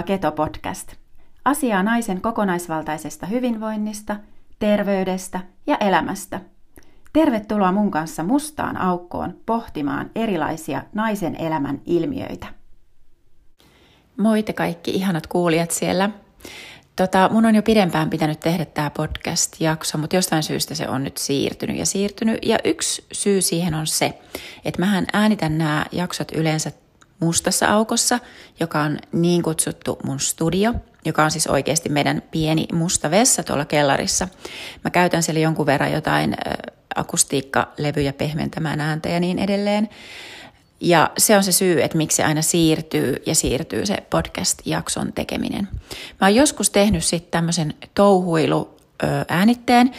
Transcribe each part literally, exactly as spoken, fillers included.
Keto-podcast. Asiaa naisen kokonaisvaltaisesta hyvinvoinnista, terveydestä ja elämästä. Tervetuloa mun kanssa mustaan aukkoon pohtimaan erilaisia naisen elämän ilmiöitä. Moi te kaikki ihanat kuulijat siellä. Tota, mun on jo pidempään pitänyt tehdä tämä podcast-jakso, mutta jostain syystä se on nyt siirtynyt ja siirtynyt. Ja yksi syy siihen on se, että mähän äänitän nämä jaksot yleensä mustassa aukossa, joka on niin kutsuttu mun studio, joka on siis oikeasti meidän pieni musta vessa tuolla kellarissa. Mä käytän siellä jonkun verran jotain akustiikkalevyjä pehmentämään ääntä ja niin edelleen. Ja se on se syy, että miksi se aina siirtyy ja siirtyy se podcast-jakson tekeminen. Mä oon joskus tehnyt sitten tämmöisen touhuilu-äänitteen.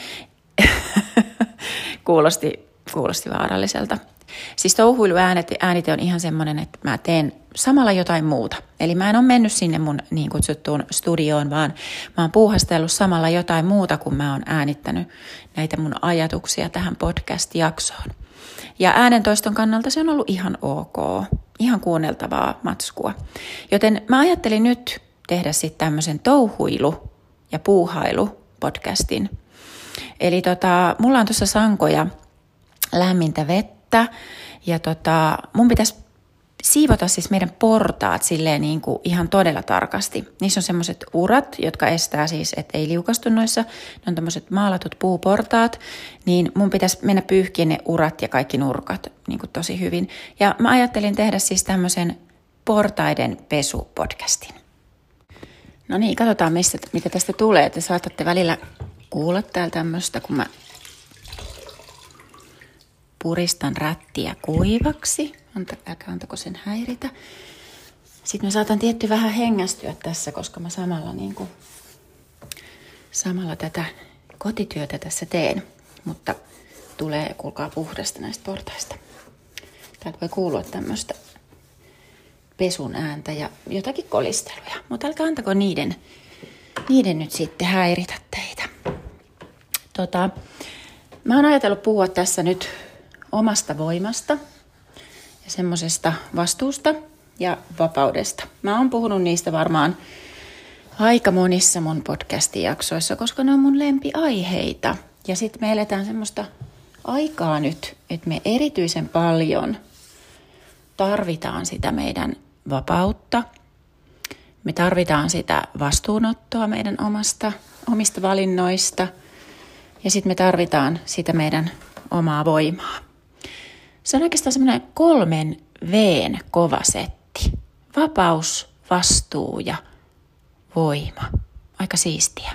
kuulosti, kuulosti vaaralliselta. Siis touhuiluäänite on ihan semmoinen, että mä teen samalla jotain muuta. Eli mä en ole mennyt sinne mun niin kutsuttuun studioon, vaan mä oon puuhastellut samalla jotain muuta, kun mä oon äänittänyt näitä mun ajatuksia tähän podcast-jaksoon. Ja äänentoiston kannalta se on ollut ihan ok, ihan kuunneltavaa matskua. Joten mä ajattelin nyt tehdä sitten tämmöisen touhuilu- ja puuhailu-podcastin. Eli tota, mulla on tuossa sankoja lämmintä vettä ja tota, mun pitäisi siivota siis meidän portaat silleen niin kuin ihan todella tarkasti. Niissä on semmoiset urat, jotka estää siis, että ei liukastu noissa. Ne on tämmöiset maalatut puuportaat, niin mun pitäisi mennä pyyhkiä ne urat ja kaikki nurkat niin kuin tosi hyvin. Ja mä ajattelin tehdä siis tämmöisen portaiden pesu-podcastin. No niin, katsotaan mistä, mitä tästä tulee. Te saatatte välillä kuulla täällä tämmöistä, kun mä puristan rättiä kuivaksi. Älkää antako sen häiritä. Sitten mä saatan tietty vähän hengästyä tässä, koska mä samalla, niin kuin, samalla tätä kotityötä tässä teen. Mutta tulee, kuulkaa, puhdasta näistä portaista. Täältä voi kuulua tämmöistä pesun ääntä ja jotakin kolisteluja. Mutta älkää antako niiden, niiden nyt sitten häiritä teitä. Tota, mä oon ajatellut puhua tässä nyt omasta voimasta ja semmoisesta vastuusta ja vapaudesta. Mä oon puhunut niistä varmaan aika monissa mun podcast-jaksoissa, koska ne on mun lempiaiheita. Ja sitten me eletään semmoista aikaa nyt, että me erityisen paljon tarvitaan sitä meidän vapautta. Me tarvitaan sitä vastuunottoa meidän omasta, omista valinnoista. Ja sitten me tarvitaan sitä meidän omaa voimaa. Se on oikeastaan semmoinen kolmen V:n kova setti. Vapaus, vastuu ja voima. Aika siistiä.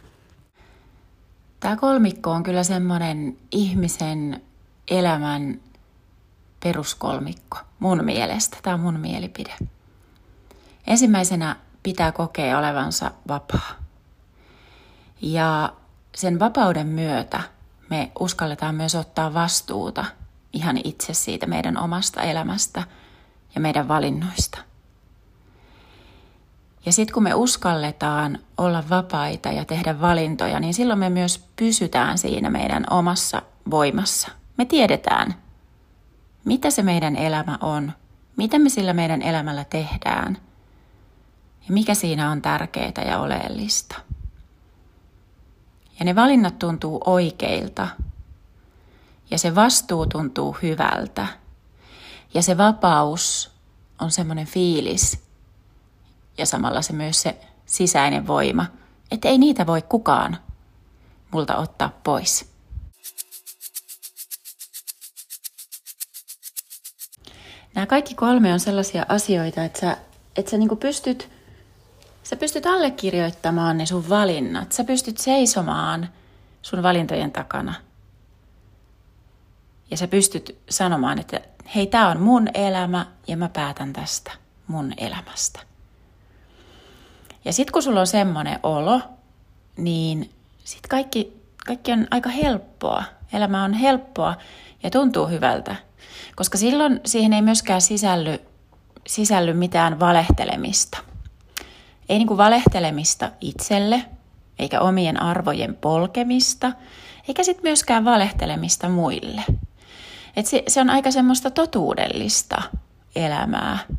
Tämä kolmikko on kyllä semmoinen ihmisen elämän peruskolmikko mun mielestä. Tämä on mun mielipide. Ensimmäisenä pitää kokea olevansa vapaa. Ja sen vapauden myötä me uskalletaan myös ottaa vastuuta ihan itse siitä meidän omasta elämästä ja meidän valinnoista. Ja sitten kun me uskalletaan olla vapaita ja tehdä valintoja, niin silloin me myös pysytään siinä meidän omassa voimassa. Me tiedetään, mitä se meidän elämä on, mitä me sillä meidän elämällä tehdään ja mikä siinä on tärkeää ja oleellista. Ja ne valinnat tuntuu oikeilta. Ja se vastuu tuntuu hyvältä. Ja se vapaus on semmoinen fiilis. Ja samalla se myös se sisäinen voima. Että ei niitä voi kukaan multa ottaa pois. Nämä kaikki kolme on sellaisia asioita, että sä, että sä niinku pystyt, sä pystyt allekirjoittamaan ne sun valinnat. Sä pystyt seisomaan sun valintojen takana. Ja sä pystyt sanomaan, että hei, tää on mun elämä ja mä päätän tästä mun elämästä. Ja sit kun sulla on semmoinen olo, niin sit kaikki, kaikki on aika helppoa. Elämä on helppoa ja tuntuu hyvältä. Koska silloin siihen ei myöskään sisälly, sisälly mitään valehtelemista. Ei niinku valehtelemista itselle, eikä omien arvojen polkemista, eikä sit myöskään valehtelemista muille. Et se, se on aika semmoista totuudellista elämää.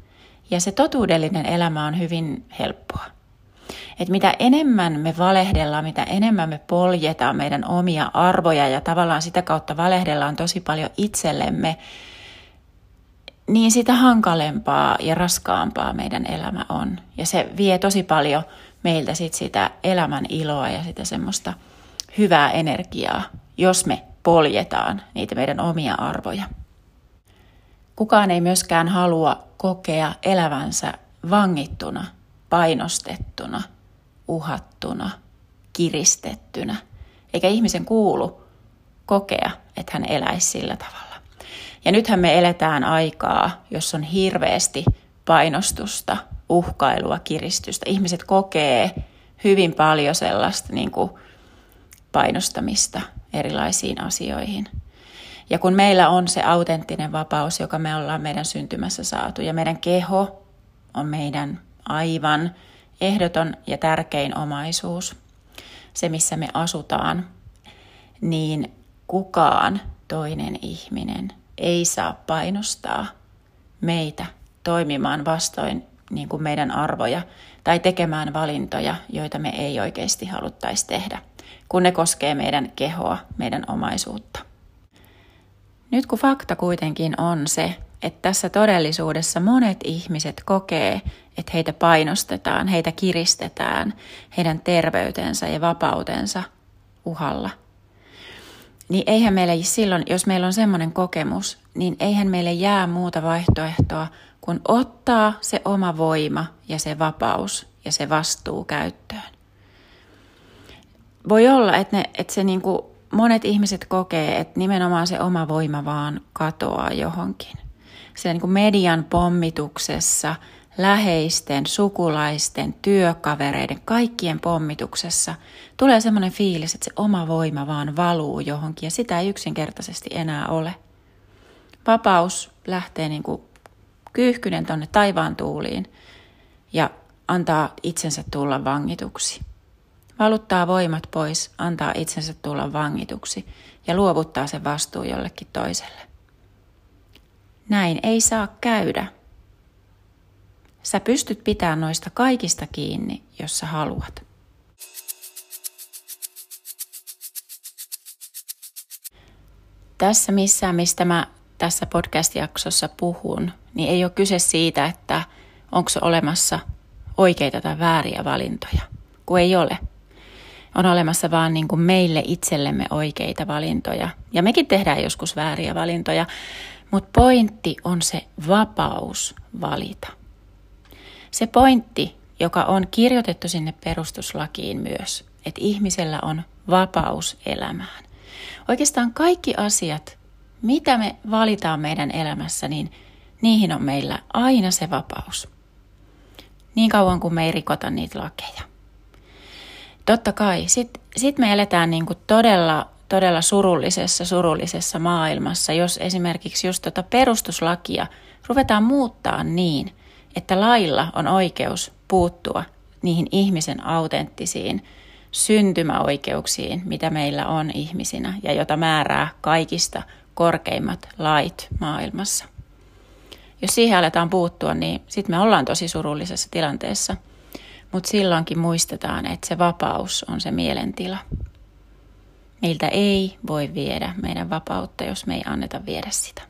Ja se totuudellinen elämä on hyvin helppoa. Et mitä enemmän me valehdellaan, mitä enemmän me poljetaan meidän omia arvoja ja tavallaan sitä kautta valehdellaan tosi paljon itsellemme, niin sitä hankalempaa ja raskaampaa meidän elämä on. Ja se vie tosi paljon meiltä sit sitä elämän iloa ja sitä semmoista hyvää energiaa, jos me poljetaan niitä meidän omia arvoja. Kukaan ei myöskään halua kokea elävänsä vangittuna, painostettuna, uhattuna, kiristettynä. Eikä ihmisen kuulu kokea, että hän eläisi sillä tavalla. Ja nythän me eletään aikaa, jossa on hirveästi painostusta, uhkailua, kiristystä. Ihmiset kokee hyvin paljon sellaista niin kuin painostamista erilaisiin asioihin. Ja kun meillä on se autenttinen vapaus, joka me ollaan meidän syntymässä saatu, ja meidän keho on meidän aivan ehdoton ja tärkein omaisuus, se missä me asutaan, niin kukaan toinen ihminen ei saa painostaa meitä toimimaan vastoin niin kuin meidän arvoja tai tekemään valintoja, joita me ei oikeasti haluttaisi tehdä, kun ne koskee meidän kehoa, meidän omaisuutta. Nyt kun fakta kuitenkin on se, että tässä todellisuudessa monet ihmiset kokee, että heitä painostetaan, heitä kiristetään, heidän terveytensä ja vapautensa uhalla, niin eihän meille silloin, jos meillä on semmoinen kokemus, niin eihän meille jää muuta vaihtoehtoa kuin ottaa se oma voima ja se vapaus ja se vastuu käyttöön. Voi olla, että, ne, että se niin kuin monet ihmiset kokee, että nimenomaan se oma voima vaan katoaa johonkin. Siellä niin kuin median pommituksessa, läheisten, sukulaisten, työkavereiden, kaikkien pommituksessa tulee semmoinen fiilis, että se oma voima vaan valuu johonkin ja sitä ei yksinkertaisesti enää ole. Vapaus lähtee niin kuin kyyhkynen tonne taivaan tuuliin ja antaa itsensä tulla vangituksi. Valuttaa voimat pois, antaa itsensä tulla vangituksi ja luovuttaa sen vastuu jollekin toiselle. Näin ei saa käydä. Sä pystyt pitämään noista kaikista kiinni, jos sä haluat. Tässä missään, mistä mä tässä podcast-jaksossa puhun, niin ei ole kyse siitä, että onko olemassa oikeita tai vääriä valintoja, kun ei ole. On olemassa vaan niin kuin meille itsellemme oikeita valintoja. Ja mekin tehdään joskus vääriä valintoja, mutta pointti on se vapaus valita. Se pointti, joka on kirjoitettu sinne perustuslakiin myös, että ihmisellä on vapaus elämään. Oikeastaan kaikki asiat, mitä me valitaan meidän elämässä, niin niihin on meillä aina se vapaus. Niin kauan kuin me ei rikota niitä lakeja. Totta kai, sit, sit me eletään niin kuin todella, todella surullisessa, surullisessa maailmassa, jos esimerkiksi just tota perustuslakia ruvetaan muuttaa niin, että lailla on oikeus puuttua niihin ihmisen autenttisiin syntymäoikeuksiin, mitä meillä on ihmisinä ja jota määrää kaikista korkeimmat lait maailmassa. Jos siihen aletaan puuttua, niin sitten me ollaan tosi surullisessa tilanteessa, mutta silloinkin muistetaan, että se vapaus on se mielentila. Meiltä ei voi viedä meidän vapautta, jos me ei anneta viedä sitä.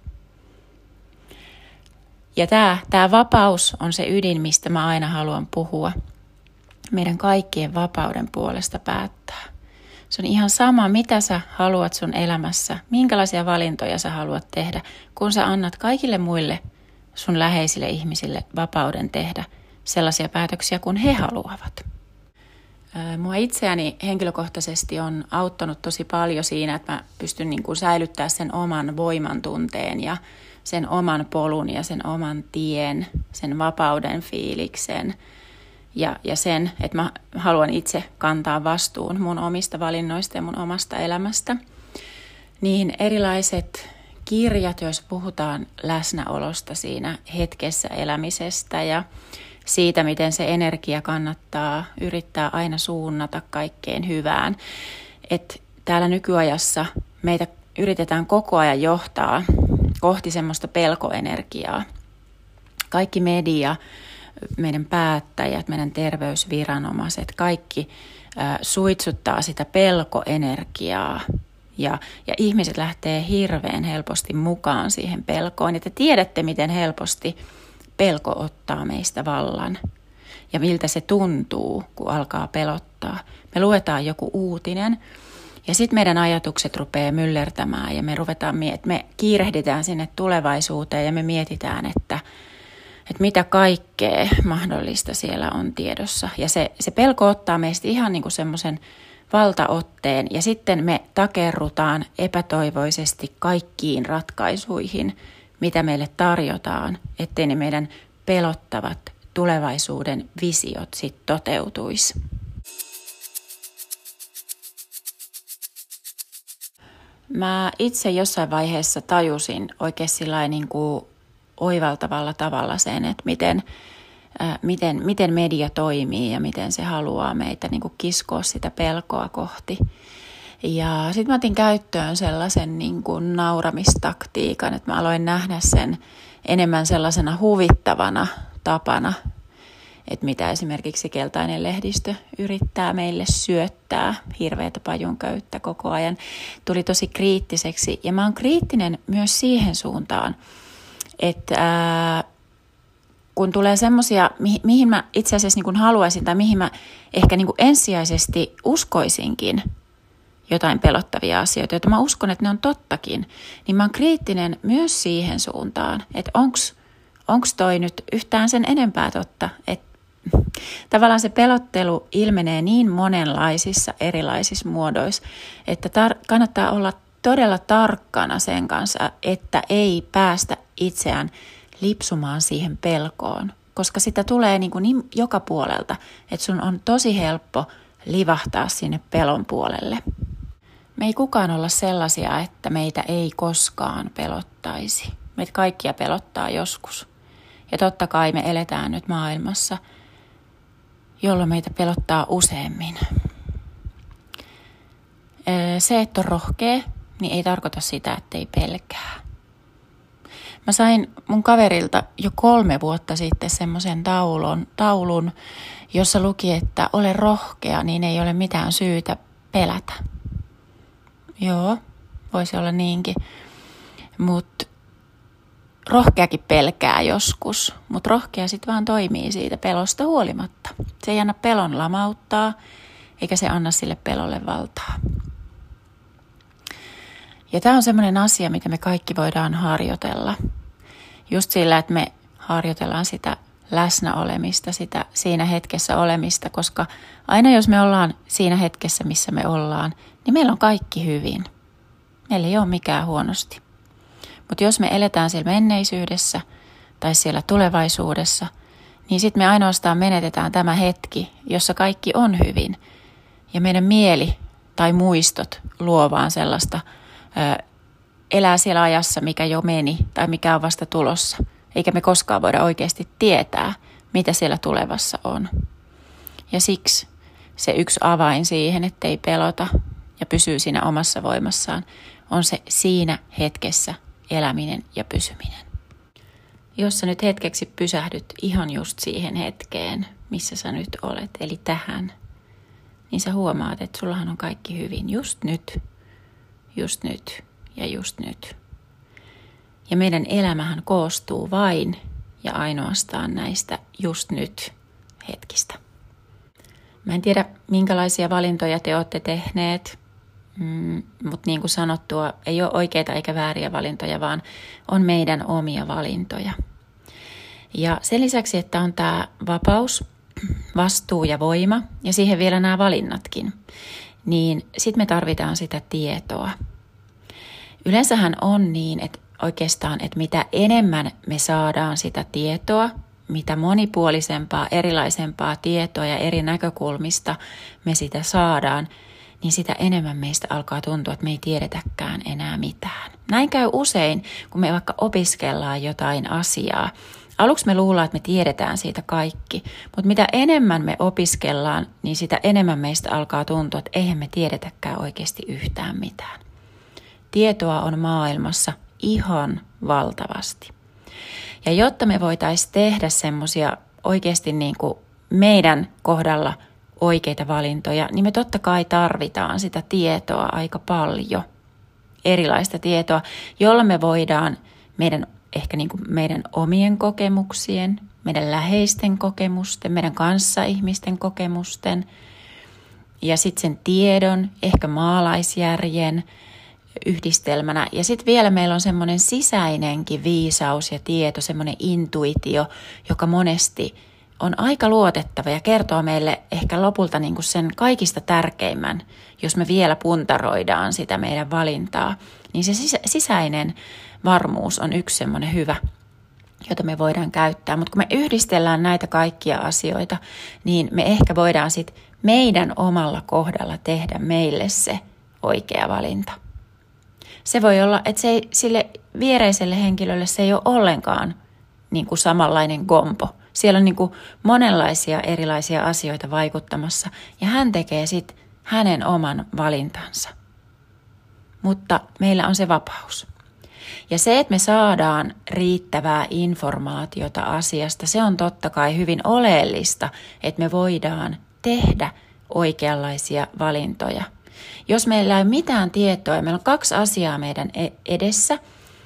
Ja tämä, tämä vapaus on se ydin, mistä mä aina haluan puhua. Meidän kaikkien vapauden puolesta päättää. Se on ihan sama, mitä sä haluat sun elämässä, minkälaisia valintoja sä haluat tehdä, kun sä annat kaikille muille sun läheisille ihmisille vapauden tehdä sellaisia päätöksiä, kun he haluavat. Mua itseäni henkilökohtaisesti on auttanut tosi paljon siinä, että mä pystyn niin kuin säilyttämään sen oman voimantunteen ja sen oman polun ja sen oman tien, sen vapauden fiiliksen ja, ja sen, että mä haluan itse kantaa vastuun mun omista valinnoista ja mun omasta elämästä. Niin erilaiset kirjat, joissa puhutaan läsnäolosta siinä hetkessä elämisestä ja siitä, miten se energia kannattaa yrittää aina suunnata kaikkeen hyvään. Että täällä nykyajassa meitä yritetään koko ajan johtaa kohti semmoista pelkoenergiaa. kaikki media, meidän päättäjät, meidän terveysviranomaiset, kaikki äh, suitsuttaa sitä pelkoenergiaa. Ja, ja ihmiset lähtee hirveän helposti mukaan siihen pelkoon. Ja te tiedätte, miten helposti pelko ottaa meistä vallan. Ja miltä se tuntuu, kun alkaa pelottaa. Me luetaan joku uutinen ja sitten meidän ajatukset rupeaa myllertämään. Ja me, ruvetaan, me kiirehditään sinne tulevaisuuteen ja me mietitään, että, että mitä kaikkea mahdollista siellä on tiedossa. Ja se, se pelko ottaa meistä ihan niin kuin semmoisen valtaotteen ja sitten me takerrutaan epätoivoisesti kaikkiin ratkaisuihin, mitä meille tarjotaan, ettei ne meidän pelottavat tulevaisuuden visiot sitten toteutuisi. Mä itse jossain vaiheessa tajusin oikein sillain niin kuin oivaltavalla tavalla sen, että miten Miten, miten media toimii ja miten se haluaa meitä niin kuin kiskoa sitä pelkoa kohti. Ja sitten mä otin käyttöön sellaisen niin kuin nauramistaktiikan, että mä aloin nähdä sen enemmän sellaisena huvittavana tapana, että mitä esimerkiksi keltainen lehdistö yrittää meille syöttää, hirveätä pajunköyttä koko ajan, tuli tosi kriittiseksi. Ja mä oon kriittinen myös siihen suuntaan, että ää, kun tulee semmoisia, mihin, mihin mä itse asiassa niin kuin haluaisin tai mihin mä ehkä niin kuin ensisijaisesti uskoisinkin jotain pelottavia asioita, joita mä uskon, että ne on tottakin, niin mä oon kriittinen myös siihen suuntaan, että onks, onks toi nyt yhtään sen enempää totta, että tavallaan se pelottelu ilmenee niin monenlaisissa erilaisissa muodoissa, että tar- kannattaa olla todella tarkkana sen kanssa, että ei päästä itseään lipsumaan siihen pelkoon, koska sitä tulee niin kuin niin joka puolelta, että sun on tosi helppo livahtaa sinne pelon puolelle. Me ei kukaan olla sellaisia, että meitä ei koskaan pelottaisi. Meitä kaikkia pelottaa joskus. Ja totta kai me eletään nyt maailmassa, jolloin meitä pelottaa useammin. Se, että on rohkea, niin ei tarkoita sitä, että ei pelkää. Mä sain mun kaverilta jo kolme vuotta sitten semmoisen taulun, taulun, jossa luki, että ole rohkea, niin ei ole mitään syytä pelätä. Joo, voisi olla niinkin. Mutta rohkeakin pelkää joskus, mutta rohkea sitten vaan toimii siitä pelosta huolimatta. Se ei anna pelon lamauttaa, eikä se anna sille pelolle valtaa. Ja tämä on semmoinen asia, mitä me kaikki voidaan harjoitella. Just sillä, että me harjoitellaan sitä läsnäolemista, sitä siinä hetkessä olemista, koska aina jos me ollaan siinä hetkessä, missä me ollaan, niin meillä on kaikki hyvin. Meillä ei ole mikään huonosti. Mutta jos me eletään siellä menneisyydessä tai siellä tulevaisuudessa, niin sitten me ainoastaan menetetään tämä hetki, jossa kaikki on hyvin. Ja meidän mieli tai muistot luo vaan sellaista ö, elää siellä ajassa, mikä jo meni tai mikä on vasta tulossa. Eikä me koskaan voida oikeasti tietää, mitä siellä tulevassa on. Ja siksi se yksi avain siihen, ettei pelota ja pysyy siinä omassa voimassaan, on se siinä hetkessä eläminen ja pysyminen. Jos sä nyt hetkeksi pysähdyt ihan just siihen hetkeen, missä sä nyt olet, eli tähän, niin sä huomaat, että sullahan on kaikki hyvin just nyt, just nyt ja just nyt. Ja meidän elämähän koostuu vain ja ainoastaan näistä just nyt hetkistä. Mä en tiedä, minkälaisia valintoja te olette tehneet, mm, mutta niin kuin sanottua, ei ole oikeita eikä vääriä valintoja, vaan on meidän omia valintoja. Ja sen lisäksi, että on tämä vapaus, vastuu ja voima, ja siihen vielä nämä valinnatkin, niin sitten me tarvitaan sitä tietoa. Yleensähän on niin, että oikeastaan, että mitä enemmän me saadaan sitä tietoa, mitä monipuolisempaa, erilaisempaa tietoa ja eri näkökulmista me sitä saadaan, niin sitä enemmän meistä alkaa tuntua, että me ei tiedetäkään enää mitään. Näin käy usein, kun me vaikka opiskellaan jotain asiaa. Aluksi me luullaan, että me tiedetään siitä kaikki, mutta mitä enemmän me opiskellaan, niin sitä enemmän meistä alkaa tuntua, että eihän me tiedetäkään oikeasti yhtään mitään. Tietoa on maailmassa ihan valtavasti. Ja jotta me voitaisiin tehdä semmoisia oikeasti niin kuin meidän kohdalla oikeita valintoja, niin me totta kai tarvitaan sitä tietoa aika paljon, erilaista tietoa, jolla me voidaan meidän, ehkä niin kuin meidän omien kokemuksien, meidän läheisten kokemusten, meidän kanssaihmisten kokemusten ja sitten sen tiedon, ehkä maalaisjärjen yhdistelmänä. Ja sitten vielä meillä on semmoinen sisäinenkin viisaus ja tieto, semmoinen intuitio, joka monesti on aika luotettava ja kertoo meille ehkä lopulta niin kuin sen kaikista tärkeimmän, jos me vielä puntaroidaan sitä meidän valintaa. Niin se sisäinen varmuus on yksi semmoinen hyvä, jota me voidaan käyttää. Mutta kun me yhdistellään näitä kaikkia asioita, niin me ehkä voidaan sitten meidän omalla kohdalla tehdä meille se oikea valinta. Se voi olla, että se ei, sille viereiselle henkilölle se ei ole ollenkaan niin kuin samanlainen gompo. Siellä on niin kuin monenlaisia erilaisia asioita vaikuttamassa ja hän tekee sitten hänen oman valintansa. Mutta meillä on se vapaus. Ja se, että me saadaan riittävää informaatiota asiasta, se on totta kai hyvin oleellista, että me voidaan tehdä oikeanlaisia valintoja. Jos meillä ei ole mitään tietoa ja meillä on kaksi asiaa meidän edessä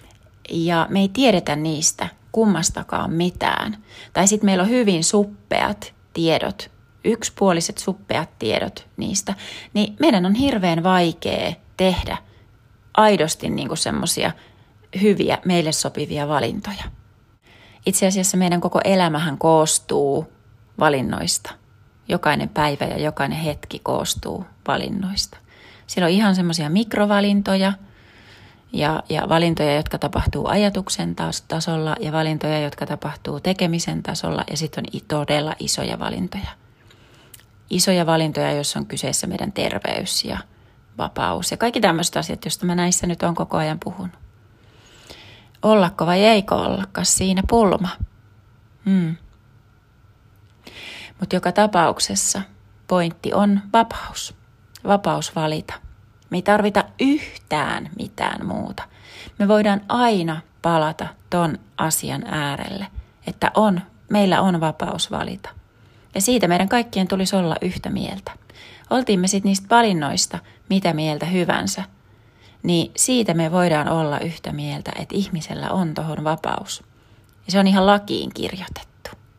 ja me ei tiedetä niistä kummastakaan mitään, tai sitten meillä on hyvin suppeat tiedot, yksipuoliset suppeat tiedot niistä, niin meidän on hirveän vaikea tehdä aidosti niinku semmoisia hyviä, meille sopivia valintoja. Itse asiassa meidän koko elämähän koostuu valinnoista. Jokainen päivä ja jokainen hetki koostuu valinnoista. Siellä on ihan semmoisia mikrovalintoja ja, ja valintoja, jotka tapahtuu ajatuksen tasolla ja valintoja, jotka tapahtuu tekemisen tasolla ja sitten on todella isoja valintoja. Isoja valintoja, joissa on kyseessä meidän terveys ja vapaus ja kaikki tämmöiset asiat, joista mä näissä nyt on koko ajan puhunut. Ollako vai eikö ollakas siinä pulma? Hmm. Mutta joka tapauksessa pointti on vapaus. Vapaus valita. Me ei tarvita yhtään mitään muuta. Me voidaan aina palata ton asian äärelle, että on, meillä on vapaus valita. Ja siitä meidän kaikkien tulisi olla yhtä mieltä. Oltiin me sitten niistä valinnoista mitä mieltä hyvänsä, niin siitä me voidaan olla yhtä mieltä, että ihmisellä on tohon vapaus. Ja se on ihan lakiin kirjoitettu.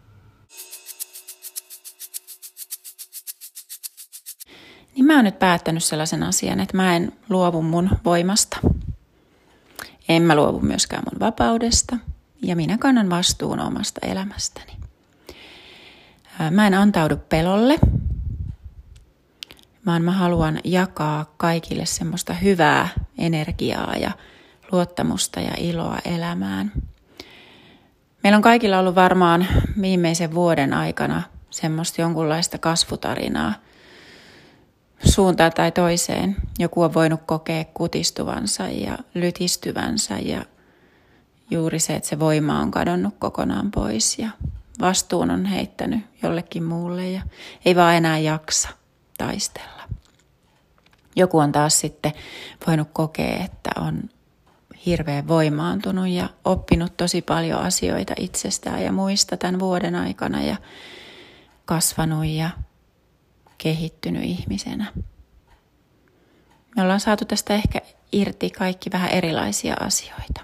Niin mä oon nyt päättänyt sellaisen asian, että mä en luovu mun voimasta. En mä luovu myöskään mun vapaudesta ja minä kannan vastuun omasta elämästäni. Mä en antaudu pelolle, vaan mä haluan jakaa kaikille semmoista hyvää energiaa ja luottamusta ja iloa elämään. Meillä on kaikilla ollut varmaan viimeisen vuoden aikana semmoista jonkunlaista kasvutarinaa suuntaan tai toiseen. Joku on voinut kokea kutistuvansa ja lytistyvänsä ja juuri se, että se voima on kadonnut kokonaan pois ja vastuun on heittänyt jollekin muulle ja ei vaan enää jaksa taistella. Joku on taas sitten voinut kokea, että on hirveän voimaantunut ja oppinut tosi paljon asioita itsestään ja muista tämän vuoden aikana ja kasvanut ja kehittynyt ihmisenä. Me ollaan saatu tästä ehkä irti kaikki vähän erilaisia asioita.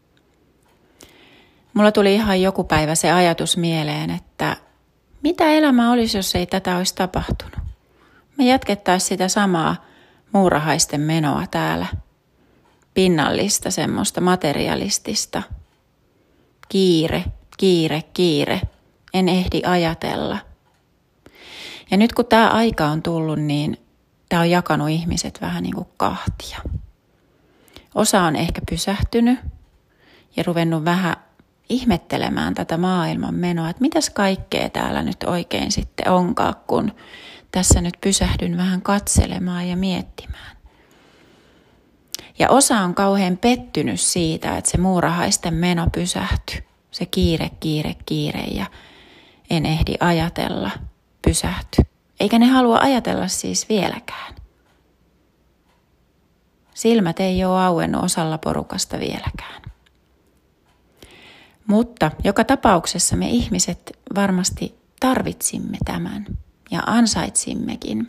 Mulla tuli ihan joku päivä se ajatus mieleen, että mitä elämä olisi, jos ei tätä olisi tapahtunut. Me jatkettaisiin sitä samaa muurahaisten menoa täällä. Pinnallista, semmoista materialistista. Kiire, kiire, kiire. En ehdi ajatella. Ja nyt kun tämä aika on tullut, niin tämä on jakanut ihmiset vähän niin kuin kahtia. Osa on ehkä pysähtynyt ja ruvennut vähän ihmettelemään tätä maailman menoa, että mitäs kaikkea täällä nyt oikein sitten onkaan, kun tässä nyt pysähdyn vähän katselemaan ja miettimään. Ja osa on kauhean pettynyt siitä, että se muurahaisten meno pysähtyi. Se kiire, kiire, kiire ja en ehdi ajatella pysähtyi. Eikä ne halua ajatella siis vieläkään. Silmät ei ole auennut osalla porukasta vieläkään. Mutta joka tapauksessa me ihmiset varmasti tarvitsimme tämän ja ansaitsimmekin.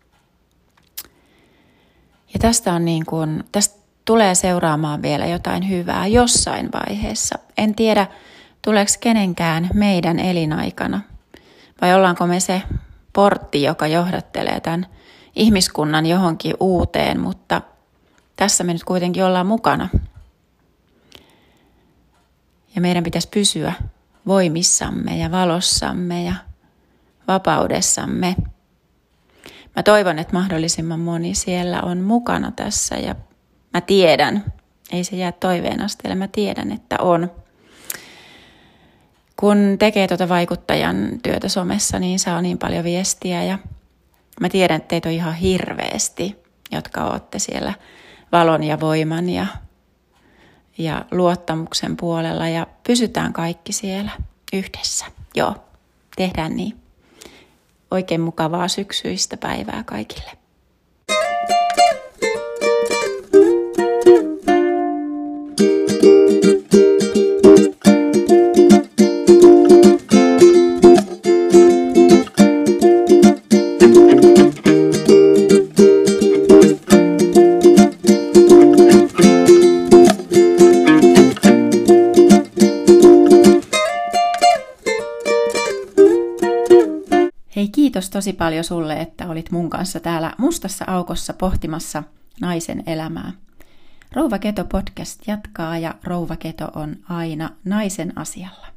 Ja tästä, on niin kuin, tästä tulee seuraamaan vielä jotain hyvää jossain vaiheessa. En tiedä, tuleeko kenenkään meidän elinaikana vai ollaanko me se portti, joka johdattelee tämän ihmiskunnan johonkin uuteen, mutta tässä me nyt kuitenkin ollaan mukana. Ja meidän pitäisi pysyä voimissamme ja valossamme ja vapaudessamme. Mä toivon, että mahdollisimman moni siellä on mukana tässä ja mä tiedän, ei se jää toiveen asteelle, mä tiedän, että on. Kun tekee tuota vaikuttajan työtä somessa, niin saa niin paljon viestiä ja mä tiedän, että teitä on ihan hirveästi, jotka olette siellä valon ja voiman ja, ja luottamuksen puolella ja pysytään kaikki siellä yhdessä. Joo, tehdään niin. Oikein mukavaa syksyistä päivää kaikille. Hei, kiitos tosi paljon sulle, että olit mun kanssa täällä mustassa aukossa pohtimassa naisen elämää. Rouva Keto podcast jatkaa ja Rouva Keto on aina naisen asialla.